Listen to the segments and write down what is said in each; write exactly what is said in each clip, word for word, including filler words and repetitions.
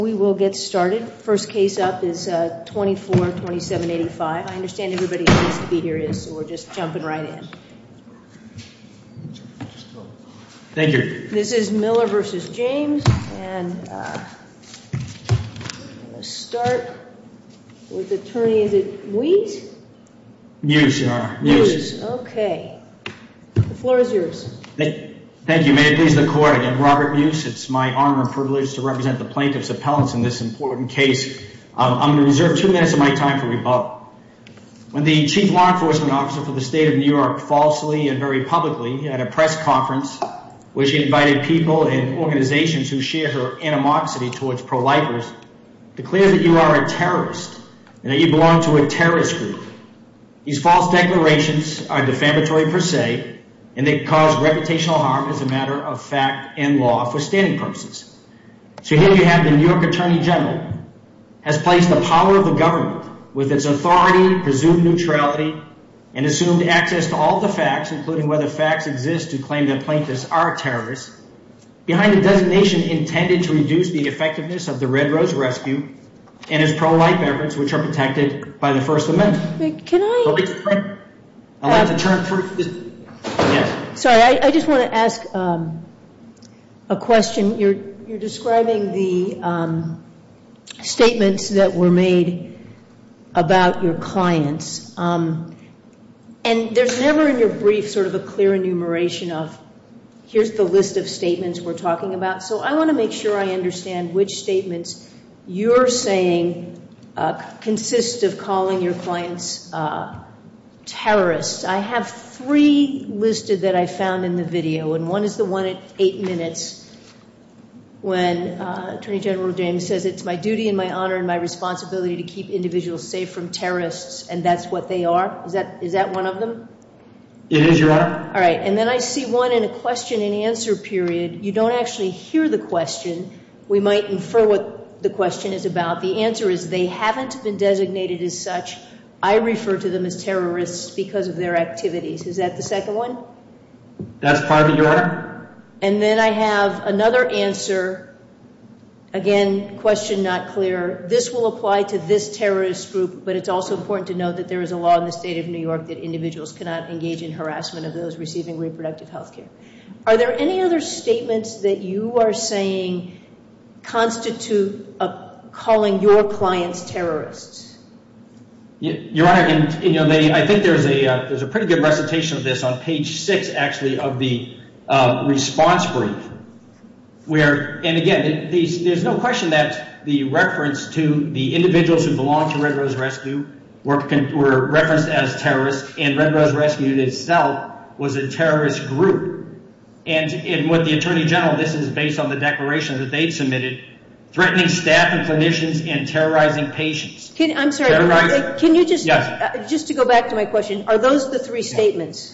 We will get started. First case up is uh, twenty-four twenty-seven eighty-five. I understand everybody who needs to be here is, so we're just jumping right in. Thank you. This is Miller versus James, and uh, I'm going to start with attorney, is it Muse? Muse, Your Honor. Muse. Okay. The floor is yours. Thank, thank you. May it please the court. Again, Robert Muse. It's my honor and privilege to represent the plaintiff's appellants in this important case. Um, I'm going to reserve two minutes of my time for rebuttal. When the chief law enforcement officer for the state of New York falsely and very publicly at a press conference, where she invited people and organizations who share her animosity towards pro-lifers, declares that you are a terrorist and that you belong to a terrorist group. These false declarations are defamatory per se, and they cause reputational harm as a matter of fact and law for standing purposes. So here you have the New York Attorney General has placed the power of the government with its authority, presumed neutrality, and assumed access to all the facts, including whether facts exist to claim that plaintiffs are terrorists, behind a designation intended to reduce the effectiveness of the Red Rose Rescue and its pro-life efforts, which are protected by the First Amendment. Can I? I'd like to turn, I'd like to turn through this. Yes. Sorry, I, I just want to ask um, a question. You're, you're describing the um, statements that were made about your clients. Um, And there's never in your brief sort of a clear enumeration of, here's the list of statements we're talking about. So I want to make sure I understand which statements you're saying uh, consist of calling your clients uh, terrorists. I have three listed that I found in the video, and one is the one at eight minutes when uh, Attorney General James says, it's my duty and my honor and my responsibility to keep individuals safe from terrorists, and that's what they are. Is that is that one of them? It is, Your Honor. All right, and then I see one in a question and answer period. You don't actually hear the question. We might infer what the question is about. The answer is they haven't been designated as such. I refer to them as terrorists because of their activities. Is that the second one? That's part of it, Your Honor. And then I have another answer, again, question not clear. This will apply to this terrorist group, but it's also important to note that there is a law in the state of New York that individuals cannot engage in harassment of those receiving reproductive health care. Are there any other statements that you are saying constitute a, calling your clients terrorists? Your Honor, and, and, you know, they, I think there's a uh, there's a pretty good recitation of this on page six, actually, of the Uh, response brief, where, and again, it, these, there's no question that the reference to the individuals who belong to Red Rose Rescue were, were referenced as terrorists, and Red Rose Rescue itself was a terrorist group. And, and with the Attorney General, this is based on the declaration that they submitted, threatening staff and clinicians and terrorizing patients. Can, I'm sorry, Terrorize, can you just, yes. uh, just to go back to my question, are those the three statements?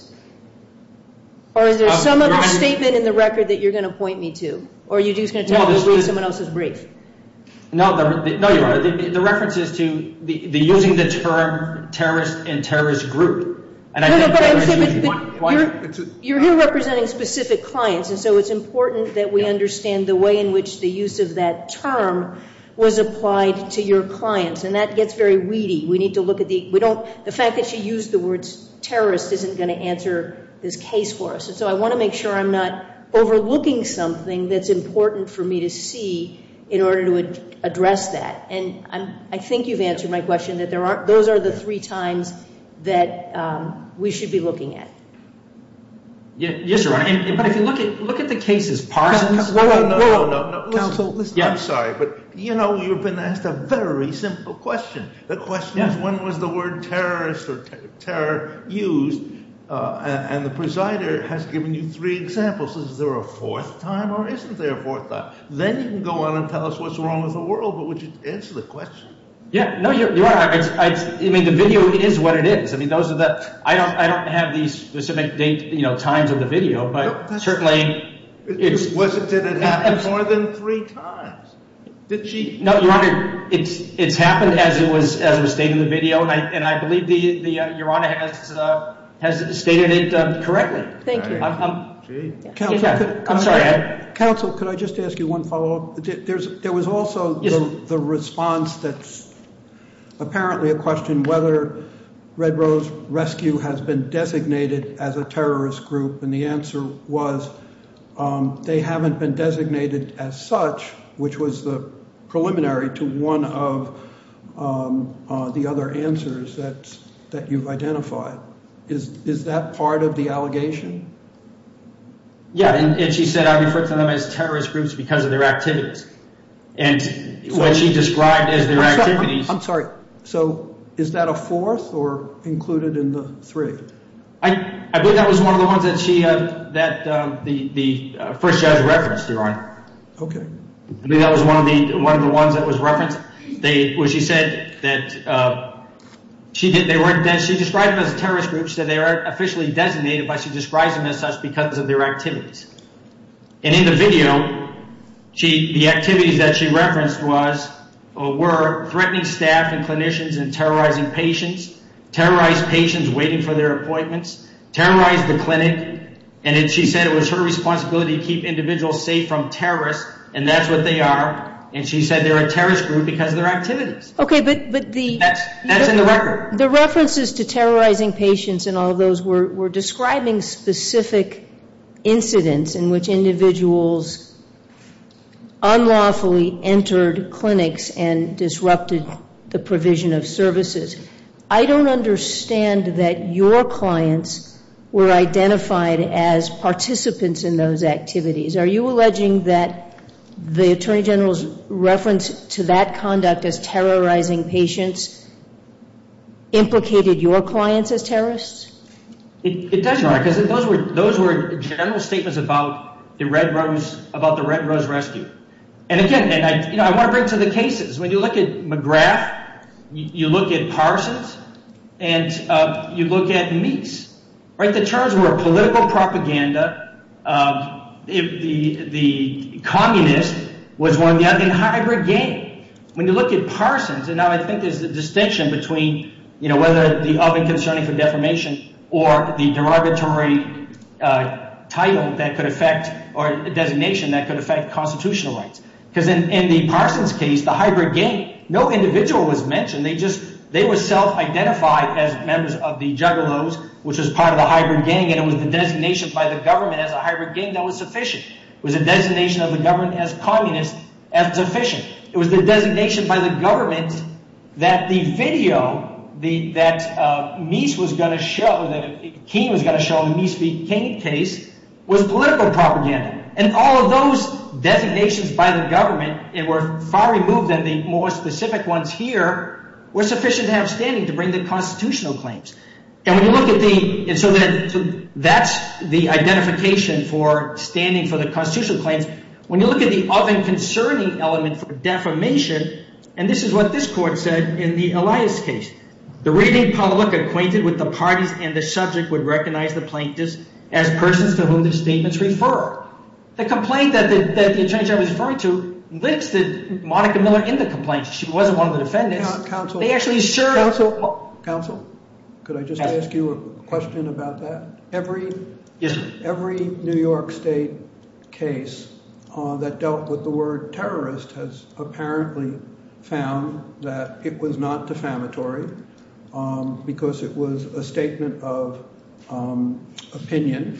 Or is there some um, other statement in the record that you're going to point me to? Or are you just going to tell no, me to read is, someone else's brief? No, the, the, no, Your Honor. The, the reference is to the, the using the term terrorist and terrorist group. And I no, think no, but I'm saying one, one, you're, you're here representing specific clients, and so it's important that we yeah. understand the way in which the use of that term was applied to your clients, and that gets very weedy. We need to look at the, we don't, the fact that she used the words terrorist isn't going to answer this case for us. And so I want to make sure I'm not overlooking something that's important for me to see in order to ad- address that. And I'm, I think you've answered my question that there aren't, those are the three times that um, we should be looking at. Yeah, yes, Your Honor. And, and, but if you look at look at the cases, Parsons. No, no, no, no, no, no. Counsel, listen, yeah. I'm sorry, but you know you've been asked a very simple question. The question yeah. is, when was the word terrorist or ter- terror used? Uh, and, and the presider has given you three examples. Is there a fourth time or isn't there a fourth time? Then you can go on and tell us what's wrong with the world, but would you answer the question? Yeah, no, you're, you're right. It's, it's, I mean, the video is what it is. I mean, those are the. I don't. I don't have these specific date, you know, times of the video, but no, certainly, it, it's. Was it? Did it happen more than three times? Did she? No, Your Honor. It's it's happened as it was as it was stated in the video, and I and I believe the the uh, Your Honor has uh, has stated it uh, correctly. Thank you. I'm, I'm, Gee. Counsel, Yeah. could, could I'm I, sorry. I, Counsel, could I just ask you one follow-up? There's, there was also Yes. the, the response that's apparently a question whether Red Rose Rescue has been designated as a terrorist group, and the answer was um, they haven't been designated as such, which was the preliminary to one of um, uh, the other answers that that you've identified. Is is that part of the allegation? yeah, and, and she said I refer to them as terrorist groups because of their activities. And So- what she described as their I'm so- activities. I'm, I'm sorry. So is that a fourth or included in the three? I, I believe that was one of the ones that she, uh, that um, the, the uh, first judge referenced, Your Honor. Okay. I believe that was one of the one of the ones that was referenced. They, where she said that uh, she did, they weren't. She described them as a terrorist group. She said they aren't officially designated, but she describes them as such because of their activities. And in the video, she the activities that she referenced was or were threatening staff and clinicians and terrorizing patients, terrorized patients waiting for their appointments, terrorized the clinic, and it, she said it was her responsibility to keep individuals safe from terrorists, and that's what they are. And she said they're a terrorist group because of their activities. Okay, but, but the... That's, that's in the record. The references to terrorizing patients and all of those were, were describing specific incidents in which individuals unlawfully entered clinics and disrupted the provision of services. I don't understand that your clients were identified as participants in those activities. Are you alleging that the Attorney General's reference to that conduct as terrorizing patients implicated your clients as terrorists? It, it does, Your Honor, because those were those were general statements about the Red Rose about the Red Rose Rescue. And again, and I you know I want to bring to the cases. When you look at McGrath, you, you look at Parsons, and uh, you look at Meeks, right? The terms were political propaganda. Um, If the the communist was one of the other, and hybrid gang. When you look at Parsons, and now I think there's a distinction between, you know, whether the of and concerning for defamation or the derogatory uh, title that could affect, or designation that could affect constitutional rights. Because in, in the Parsons case, the hybrid gang, no individual was mentioned. They just, they were self-identified as members of the Juggalos, which was part of the hybrid gang, and it was the designation by the government as a hybrid gang that was sufficient. It was a designation of the government as communist as sufficient. It was the designation by the government that the video the, that uh, Meese was going to show, that Keene was going to show in the Meese v. Keene case, was political propaganda. And all of those designations by the government, and were far removed than the more specific ones here, were sufficient to have standing to bring the constitutional claims. And when you look at the, and so, that, so that's the identification for standing for the constitutional claims. When you look at the of and concerning element for defamation, and this is what this court said in the Elias case, the reading public acquainted with the parties and the subject would recognize the plaintiffs as persons to whom the statements refer. The complaint that the, that the Attorney General was referring to listed Monica Miller in the complaint. She wasn't one of the defendants. Counsel, they actually served. Counsel, counsel, could I just yes. ask you a question about that? Every, yes, sir. every New York State case uh, that dealt with the word terrorist has apparently found that it was not defamatory um, because it was a statement of um, opinion.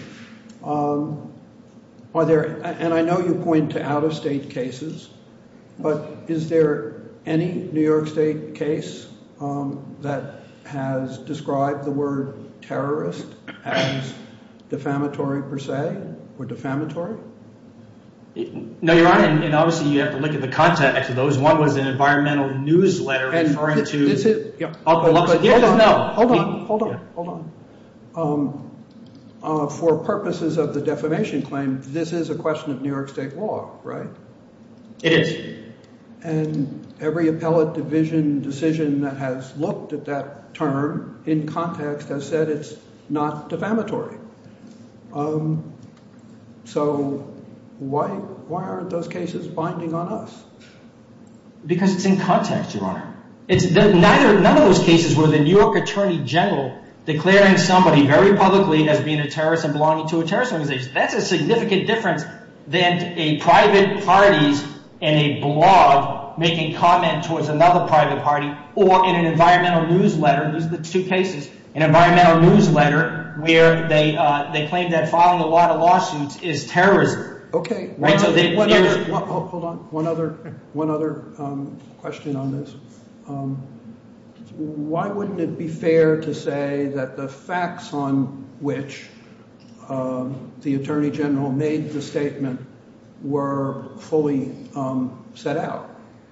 Um, Are there, and I know you point to out-of-state cases, but is there any New York State case um, that has described the word terrorist as defamatory per se, or defamatory? No, Your Honor, and, and obviously you have to look at the context of those. One was an environmental newsletter And referring th- to... This is, yeah, Oh, but, but, but yeah, hold on, no. hold on, We, hold on, yeah. hold on. Um, Uh, for purposes of the defamation claim, this is a question of New York State law, right? It is. And every appellate division decision that has looked at that term in context has said it's not defamatory. Um, so why why aren't those cases binding on us? Because it's in context, Your Honor. It's neither none of those cases where the New York Attorney General declaring somebody very publicly as being a terrorist and belonging to a terrorist organization. That's a significant difference than a private parties in a blog making comment towards another private party, or in an environmental newsletter. These are the two cases. An environmental newsletter where they uh, they claim that filing a lot of lawsuits is terrorism. Okay. Right. One So other, they, one other, one, hold on. One other one other um, question on this. Um, why wouldn't it be fair to say that the facts on which um, the Attorney General made the statement were fully um, set out?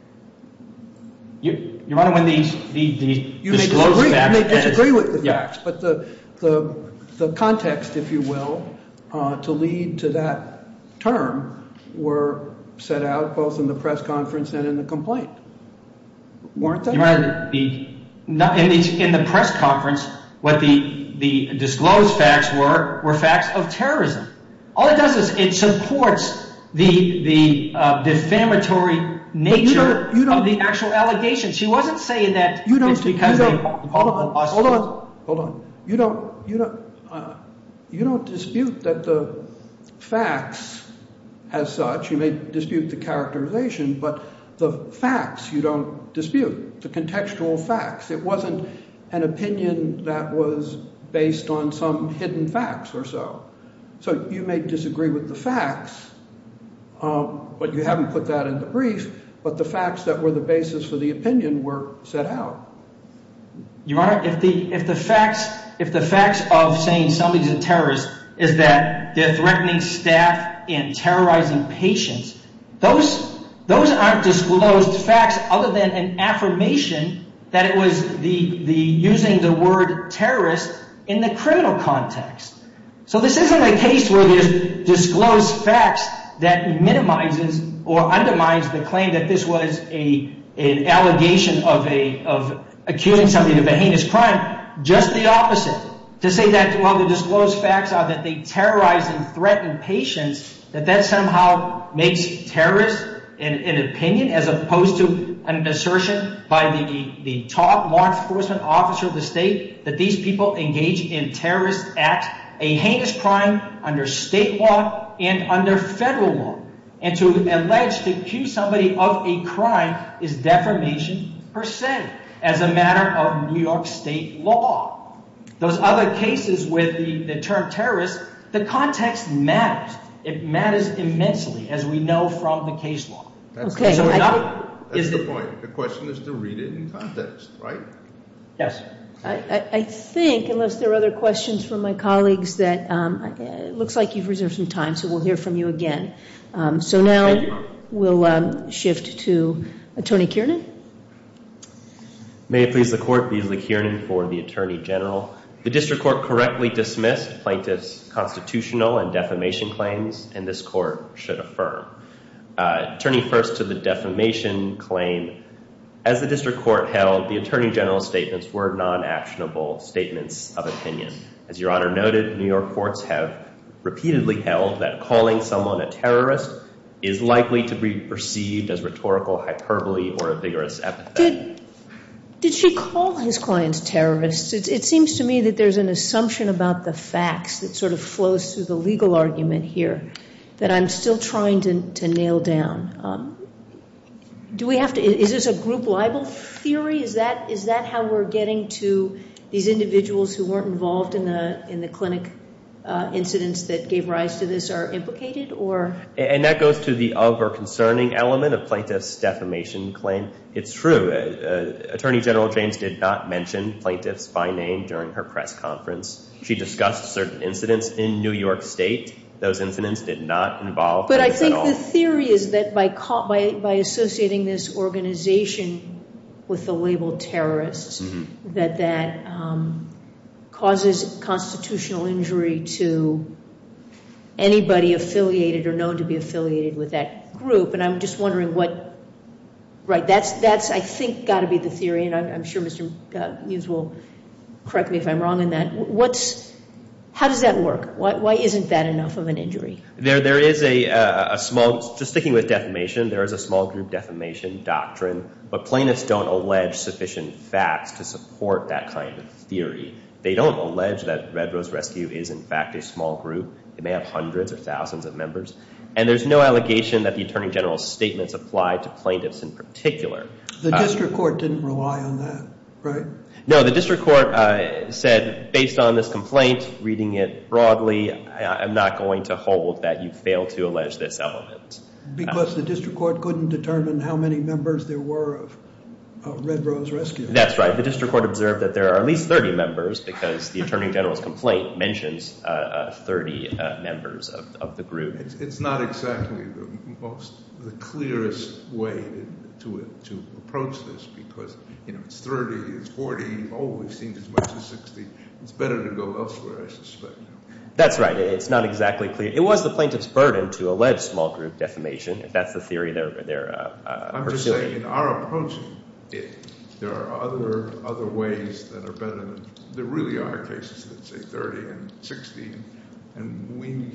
You, Your Honor, when these the, the you may disclosed disagree, facts, you may disagree with the yeah. facts, but the the the context, if you will, uh, to lead to that term were set out both in the press conference and in the complaint, weren't they? Your Honor, the, not in the in the press conference, what the the disclosed facts were were facts of terrorism. All it does is it supports the the uh, defamatory nature you don't, you don't, of the actual allegations. She wasn't saying that you don't, it's because you they don't, hold on, hold on, hold on. You don't, you don't, uh, you don't dispute that the facts, as such, you may dispute the characterization, but the facts you don't dispute, the contextual facts. It wasn't an opinion that was based on some hidden facts or so. So you may disagree with the facts, um, but you haven't put that in the brief. But the facts that were the basis for the opinion were set out. Your Honor, if the if the facts if the facts of saying somebody's a terrorist is that they're threatening staff and terrorizing patients, those those aren't disclosed facts other than an affirmation that it was the the using the word terrorist in the criminal context. So this isn't a case where there's disclosed facts that minimizes or undermines the claim that this was a an allegation of a of accusing somebody of a heinous crime. Just the opposite. To say that, well, the disclosed facts are that they terrorize and threaten patients, that that somehow makes terrorist an, an opinion as opposed to an assertion by the the top law enforcement officer of the state that these people engage in terrorist acts, a heinous crime under state law and under federal law. And to allege, to accuse somebody of a crime is defamation per se, as a matter of New York state law. Those other cases with the, the term terrorist, the context matters. It matters immensely, as we know from the case law. That's okay, the, I, not, that's the point. The question is to read it in context, right? Yes. I, I, I think, unless there are other questions from my colleagues, that um, it looks like you've reserved some time, so we'll hear from you again. Um, so now we'll um, shift to Attorney Kiernan. May it please the Court, Beasley Kiernan for the Attorney General. The District Court correctly dismissed plaintiffs' constitutional and defamation claims, and this Court should affirm. Uh, turning first to the defamation claim, as the District Court held, the Attorney General's statements were non-actionable statements of opinion. As Your Honor noted, New York courts have repeatedly held that calling someone a terrorist is likely to be perceived as rhetorical hyperbole or a vigorous epithet. Did, did she call his clients terrorists? It, it seems to me that there's an assumption about the facts that sort of flows through the legal argument here that I'm still trying to, to nail down. Um, do we have to, is this a group libel theory? Is that is that how we're getting to these individuals who weren't involved in the in the clinic Uh, incidents that gave rise to this are implicated, or? And that goes to the of or concerning element of plaintiff's defamation claim. It's true. Uh, uh, Attorney General James did not mention plaintiffs by name during her press conference. She discussed certain incidents in New York State. Those incidents did not involve But I plaintiffs think at all. the theory is that by, co- by, by associating this organization with the label terrorists, mm-hmm. that that um, causes constitutional injury to anybody affiliated or known to be affiliated with that group. And I'm just wondering what, right, that's, that's I think, got to be the theory, and I'm, I'm sure Mister Muse will correct me if I'm wrong in that. What's, how does that work? Why, why isn't that enough of an injury? There, there is a, uh, a small, just sticking with defamation, there is a small group defamation doctrine, but plaintiffs don't allege sufficient facts to support that kind of theory. They don't allege that Red Rose Rescue is, in fact, a small group. It may have hundreds or thousands of members. And there's no allegation that the Attorney General's statements apply to plaintiffs in particular. The district court didn't rely on that, right? No, the district court uh, said, based on this complaint, reading it broadly, I, I'm not going to hold that you failed to allege this element. Because uh, the district court couldn't determine how many members there were of uh, Red Rose Rescue. That's right. The district court observed that there are at least thirty members because the Attorney General's complaint mentions uh, uh, thirty uh, members of, of the group. It's, it's not exactly the most, the clearest way to, to, to approach this because, you know, it's thirty, it's forty, oh, we've seen as much as sixty. It's better to go elsewhere, I suspect. That's right. It's not exactly clear. It was the plaintiff's burden to allege small group defamation, if that's the theory they're, they're uh, uh, I'm pursuing. just saying, in our approaching it, there are other other ways that are better than, there really are cases that say thirty and sixty, and we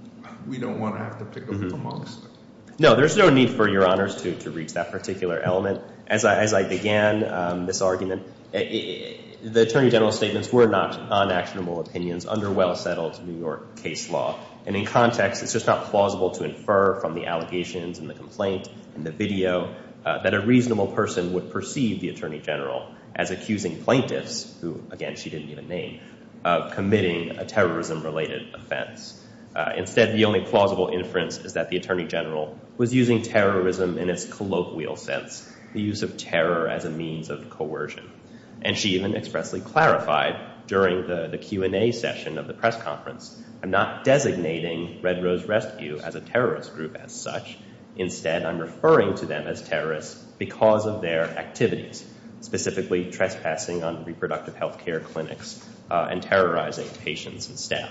we don't want to have to pick up mm-hmm. amongst them. No, there's no need for Your Honors to, to reach that particular element. As I, as I began um, this argument, it, it, the Attorney General's statements were not non-actionable opinions under well-settled New York case law. And in context, it's just not plausible to infer from the allegations and the complaint and the video uh, that a reasonable person would perceive the Attorney General as accusing plaintiffs, who, again, she didn't even name, of committing a terrorism-related offense. Uh, instead, the only plausible inference is that the Attorney General was using terrorism in its colloquial sense, the use of terror as a means of coercion. And she even expressly clarified during the, the Q and A session of the press conference, I'm not designating Red Rose Rescue as a terrorist group as such. Instead, I'm referring to them as terrorists because of their activities, specifically trespassing on reproductive health care clinics uh, and terrorizing patients and staff.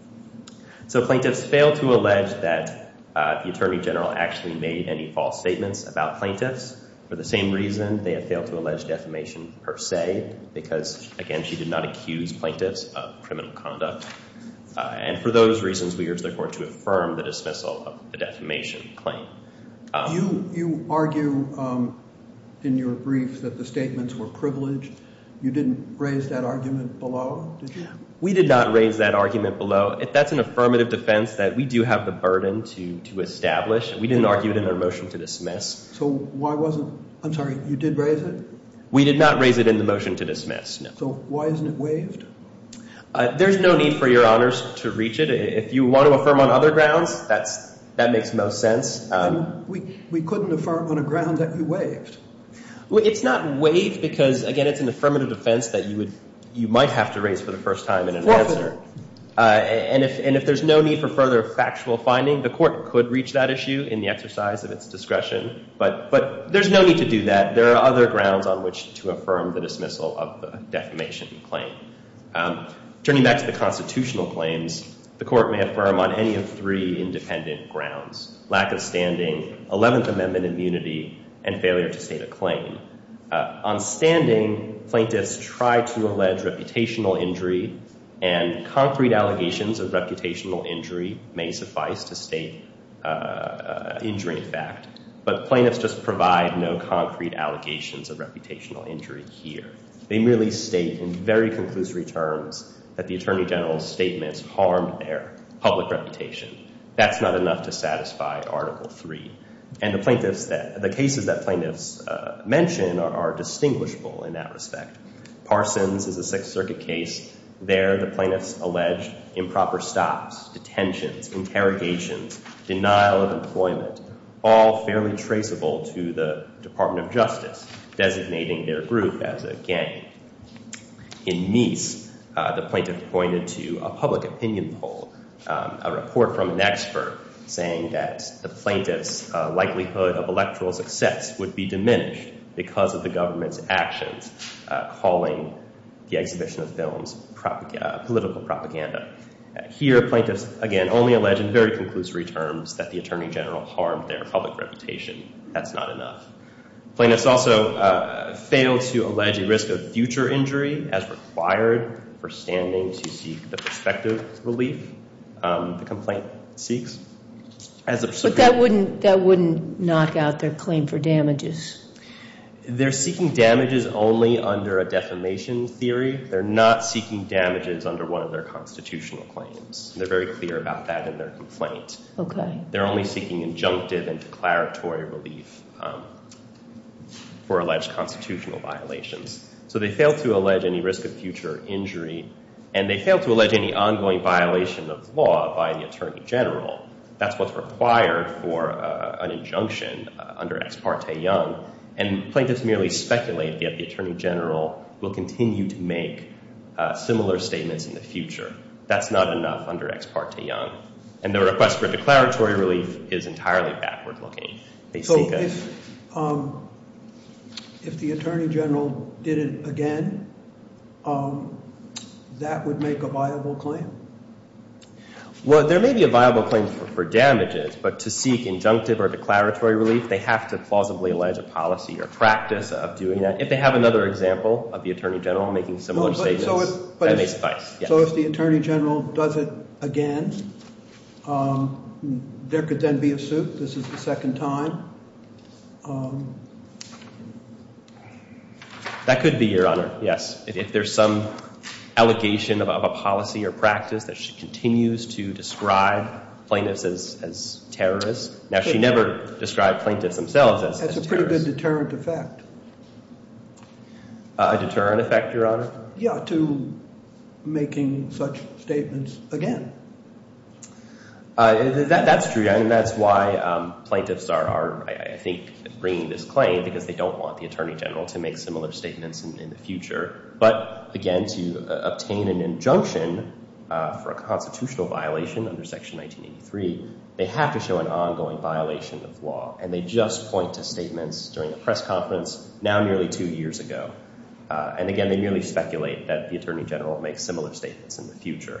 So plaintiffs failed to allege that uh, the Attorney General actually made any false statements about plaintiffs. For the same reason, they have failed to allege defamation per se, because, again, she did not accuse plaintiffs of criminal conduct. Uh, and for those reasons, we urge the court to affirm the dismissal of the defamation claim. Um, you you argue um, in your brief that the statements were privileged. You didn't raise that argument below, did you? We did not raise that argument below. If that's an affirmative defense that we do have the burden to, to establish. We didn't argue it in our motion to dismiss. So why wasn't, I'm sorry, you did raise it? We did not raise it in the motion to dismiss, no. So why isn't it waived? Uh, there's no need for Your Honors to reach it. If you want to affirm on other grounds, that's that makes most sense. Um, we, we couldn't affirm on a ground that you waived. Well, it's not waived because, again, it's an affirmative defense that you would you might have to raise for the first time in an Forfeit. answer. Uh, and if and if there's no need for further factual finding, the court could reach that issue in the exercise of its discretion. But but there's no need to do that. There are other grounds on which to affirm the dismissal of the defamation claim. Um, turning back to the constitutional claims, the court may affirm on any of three independent grounds: lack of standing, eleventh Amendment immunity, and failure to state a claim. Uh, on standing, plaintiffs try to allege reputational injury, and concrete allegations of reputational injury may suffice to state uh, uh, injury in fact. But plaintiffs just provide no concrete allegations of reputational injury here. They merely state in very conclusory terms that the Attorney General's statements harmed their public reputation. That's not enough to satisfy Article three. And the plaintiffs that the cases that plaintiffs uh, mention are, are distinguishable in that respect. Parsons is a Sixth Circuit case. There, the plaintiffs alleged improper stops, detentions, interrogations, denial of employment, all fairly traceable to the Department of Justice, designating their group as a gang. In Meese, uh, the plaintiff pointed to a public opinion poll, um, a report from an expert saying that the plaintiff's uh, likelihood of electoral success would be diminished because of the government's actions, uh, calling the exhibition of films propag- uh, political propaganda. Uh, here, plaintiffs, again, only allege in very conclusory terms that the Attorney General harmed their public reputation. That's not enough. Plaintiffs also uh, fail to allege a risk of future injury as required for standing to seek the prospective relief um, the complaint seeks. As a but that wouldn't that wouldn't knock out their claim for damages. They're seeking damages only under a defamation theory. They're not seeking damages under one of their constitutional claims. They're very clear about that in their complaint. Okay. They're only seeking injunctive and declaratory relief um, for alleged constitutional violations. So they fail to allege any risk of future injury, and they fail to allege any ongoing violation of law by the Attorney General. That's what's required for uh, an injunction uh, under Ex parte Young. And plaintiffs merely speculate that the Attorney General will continue to make uh, similar statements in the future. That's not enough under Ex parte Young. And the request for declaratory relief is entirely backward-looking. They So seek a... if, um, if the Attorney General did it again, um, that would make a viable claim? Well, there may be a viable claim for, for damages, but to seek injunctive or declaratory relief, they have to plausibly allege a policy or practice of doing that. If they have another example of the Attorney General making similar No, but- statements, so if- but that if- may suffice. Yes. So if the Attorney General does it again, um, there could then be a suit. This is the second time. Um, That could be, Your Honor, yes. If, if there's some allegation of, of a policy or practice that she continues to describe plaintiffs as, as terrorists. Now, she never described plaintiffs themselves as, That's as a pretty good terrorists. deterrent effect. Uh, a deterrent effect, Your Honor? Yeah, to making such statements again. Uh, that, that's true, and that's why um, plaintiffs are, are I, I think, bringing this claim, because they don't want the Attorney General to make similar statements in, in the future. But, again, to uh, obtain an injunction uh, for a constitutional violation under Section nineteen eighty-three, they have to show an ongoing violation of law. And they just point to statements during a press conference now nearly two years ago. Uh, and, again, they merely speculate that the Attorney General makes similar statements in the future.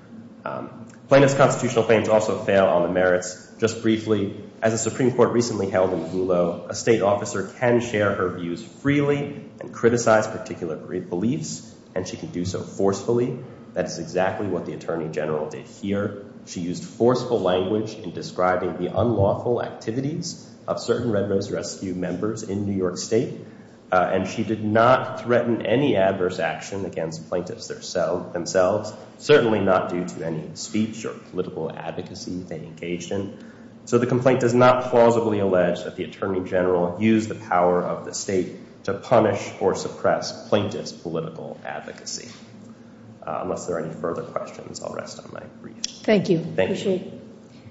Um, plaintiffs' constitutional claims also fail on the merits. Just briefly, as the Supreme Court recently held in Vullo, a state officer can share her views freely and criticize particular beliefs, and she can do so forcefully. That is exactly what the Attorney General did here. She used forceful language in describing the unlawful activities of certain Red Rose Rescue members in New York State, uh, and she did not threaten any adverse action against plaintiffs themselves, certainly not due to any speech or political advocacy they engaged in. So the complaint does not plausibly allege that the Attorney General used the power of the state to punish or suppress plaintiffs' political advocacy. Uh, unless there are any further questions, I'll rest on my brief. Thank you. Thank Appreciate you. it.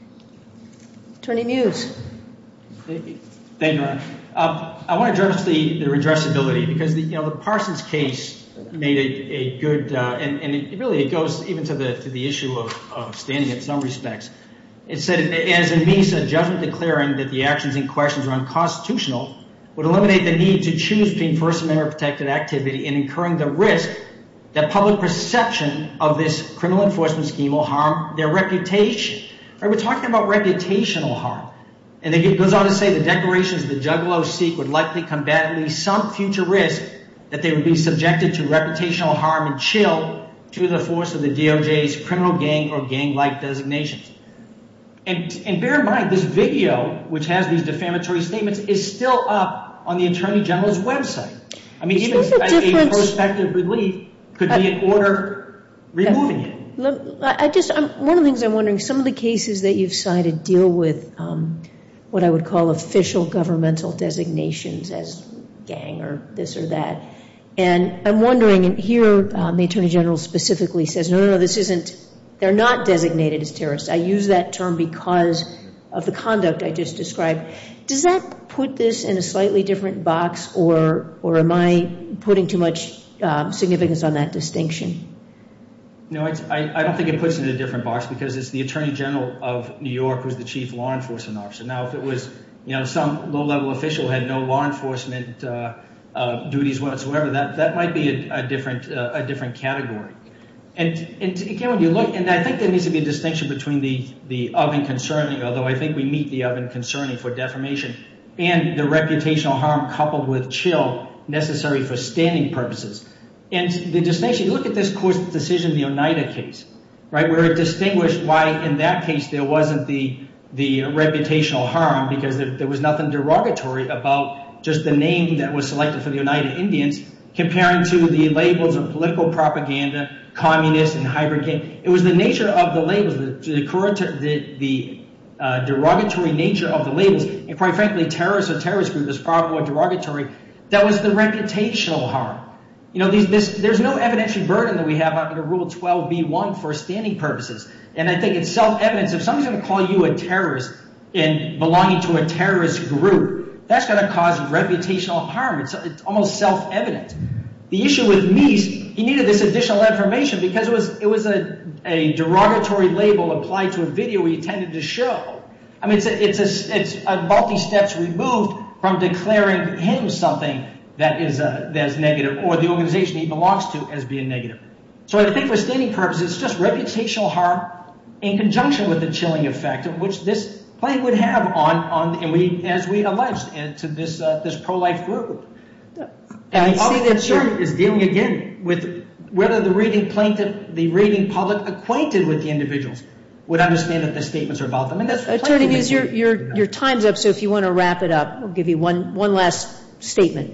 Attorney Muse. Thank you, Your Honor. Um, I want to address the, the redressability, because the, you know, the Parsons case made a, a good, uh, and, and it really it goes even to the to the issue of, of standing in some respects. It said, as in Meese, a judgment declaring that the actions in question are unconstitutional would eliminate the need to choose between First Amendment protected activity and incurring the risk that public perception of this criminal enforcement scheme will harm their reputation. Right, we're talking about reputational harm. And it goes on to say the declarations the juggalos seek would likely combat at least some future risk that they would be subjected to reputational harm and chill to the force of the D O J's criminal gang or gang-like designations. And, and bear in mind, this video, which has these defamatory statements, is still up on the Attorney General's website. I mean, even There's a a, a difference- prospective relief could be an order removing it. Look, I just, I'm, one of the things I'm wondering, some of the cases that you've cited deal with um, what I would call official governmental designations as gang or this or that. And I'm wondering, and here um, the Attorney General specifically says, no, no, no, this isn't, they're not designated as terrorists. I use that term because of the conduct I just described. Does that put this in a slightly different box, or or am I putting too much um, significance on that distinction? No, it's, I, I don't think it puts it in a different box, because it's the Attorney General of New York who's the chief law enforcement officer. Now, if it was, you know, some low-level official who had no law enforcement uh, uh, duties whatsoever, that, that might be a, a different uh, a different category. And, and again, when you look, and I think there needs to be a distinction between the, the of and concerning, although I think we meet the of and concerning for defamation, and the reputational harm coupled with chill necessary for standing purposes. And the distinction, you look at this court's decision, the Oneida case, right, where it distinguished why in that case there wasn't the the reputational harm, because there, there was nothing derogatory about just the name that was selected for the Oneida Indians, comparing to the labels of political propaganda, communist, and hybrid gang. It was the nature of the labels, the, the, the, the uh, derogatory nature of the labels, and quite frankly, terrorist or terrorist group is far more derogatory. That was the reputational harm. You know, these, this, there's no evidentiary burden that we have under Rule twelve B one for standing purposes. And I think it's self-evident. If somebody's going to call you a terrorist and belonging to a terrorist group, that's going to cause reputational harm. It's, it's almost self-evident. The issue with Meese, he needed this additional information because it was it was a, a derogatory label applied to a video he intended to show. I mean, it's a, it's a, it's a multi-steps removed from declaring him something that is uh, that is negative, or the organization he belongs to as being negative. So I think for standing purposes, it's just reputational harm in conjunction with the chilling effect, which this plaintiff would have on on and we as we alleged uh, to this uh, this pro-life group. And the other concern is dealing again with whether the reading plaintiff, the reading public acquainted with the individuals would understand that the statements are about them. And that's Attorney Meese, your your your time's up. So if you want to wrap it up, we'll give you one one last statement.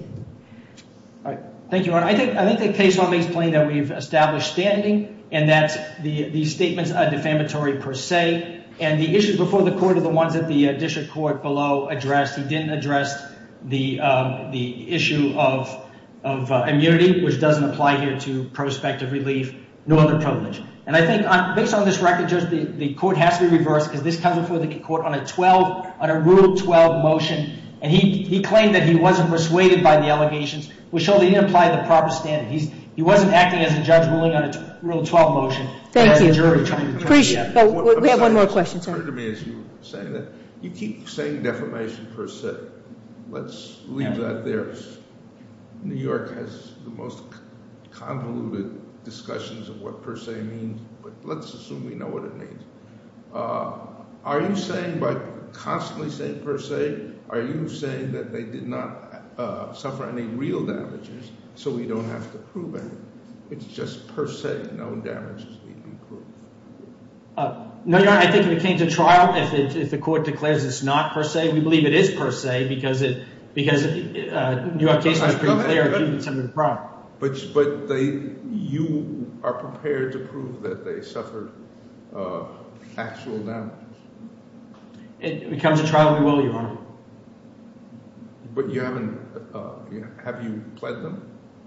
All right. Thank you, Ron. I think I think the case law makes plain that we've established standing, and that the these statements are defamatory per se. And the issues before the court are the ones that the uh, district court below addressed. He didn't address the um, the issue of of uh, immunity, which doesn't apply here to prospective relief, nor the privilege. And I think on, based on this record, Judge, the, the court has to be reversed because this comes before the court on a twelve on a Rule twelve motion, and he he claimed that he wasn't persuaded by the allegations, which showed he didn't apply the proper standard. He's he wasn't acting as a judge ruling on a t- Rule twelve motion. Thank as you. A jury trying to Appreciate. Oh, we, we have one more question. Sorry. It occurred to me as you were saying that you keep saying defamation per se. Let's leave yeah. that there. New York has the most convoluted discussions of what per se means, but let's assume we know what it means. Uh, are you saying by constantly saying per se, are you saying that they did not uh, suffer any real damages, so we don't have to prove any? It's just per se, no damages need to be proved. Uh, no, Your Honor, I think if it came to trial, if, it, if the court declares it's not per se, we believe it is per se because it because uh, New York case law is pretty clear if it's under the problem. But but they you are prepared to prove that they suffered uh, actual damages. It becomes a trial, we will, Your Honor. But you haven't. Uh, have you pled them?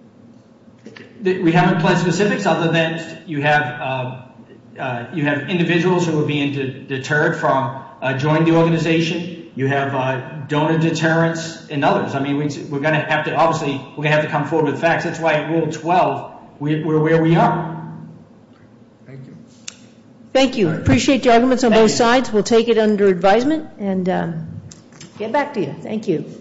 We haven't pled specifics, other than you have uh, uh, you have individuals who are being de- deterred from uh, joining the organization. You have uh, donor deterrence and others. I mean, we, we're going to have to obviously we're going to have to come forward with facts. That's why at Rule twelve we, we're where we are. Thank you. Thank you. Appreciate the arguments on both sides. We'll take it under advisement and um, get back to you. Thank you.